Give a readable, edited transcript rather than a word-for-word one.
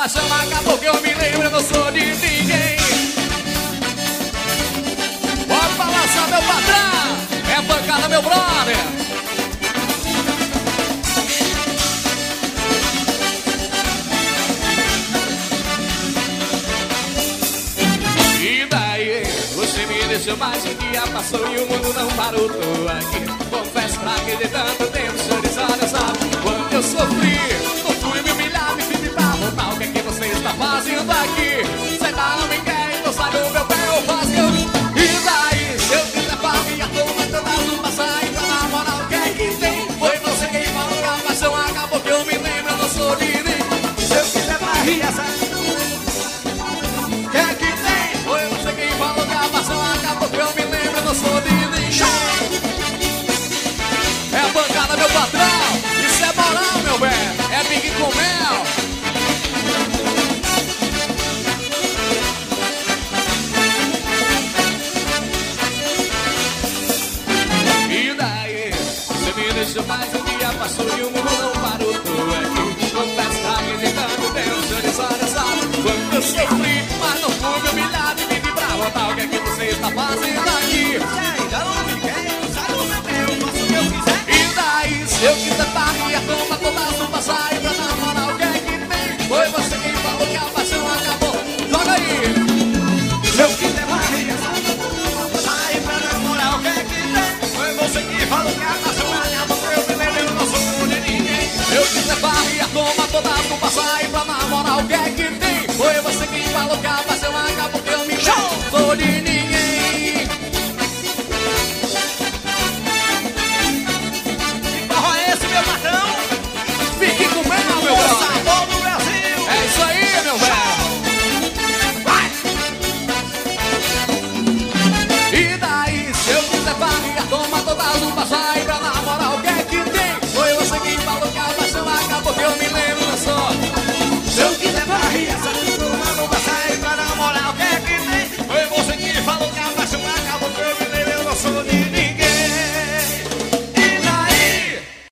paixão acabou que eu me lembro, eu não sou de ninguém. Pode balançar, meu patrão, é pancada, meu brother. E daí, você me deixou mais um dia, passou e o mundo não parou, tô aqui. Confesso pra que de tanto tempo, senhores, olha, sabe quanto eu sofri. Não fui me humilhar, me fiz pra voltar. O que é que você está fazendo aqui? Você tá não me quer, então sai do meu pé, eu faço eu. E daí, se eu quiser pra minha turma, todas uma sair pra namorar, o que é que tem? Foi você quem falou que a paixão acabou, que eu me lembro, eu não sou de ninguém. Se eu quiser pra rir, essa... que é que tem? Foi você quem falou que a paixão acabou, que eu me lembro, eu não sou de ninguém. É a bancada, meu patrão, isso é moral, meu bem, é Big com mel. E daí, você me deixou mais um dia, passou e o mundo não parou, tô aqui. Confesso pra que de tanto tempo, senhores, olha, sabe quanto eu sofri, mas não fui me humilhar e me pra voltar. O que é que você está fazendo aqui? Ainda não me quer, sai do meu pé, eu faço o que eu quiser. E daí, se eu quiser pra minha turma, todas uma sair pra namorar, o que é que tem? Foi você quem falou que a paixão acabou. Joga aí! Se eu quiser pra rir, sair pra namorar, o que é que tem? Foi você que falou que a paixão acabou, eu me lembro, eu não sou de ninguém. Se eu quiser pra minha turma, todas uma sair pra namorar, o que é que tem? Foi você quem falou que a paixão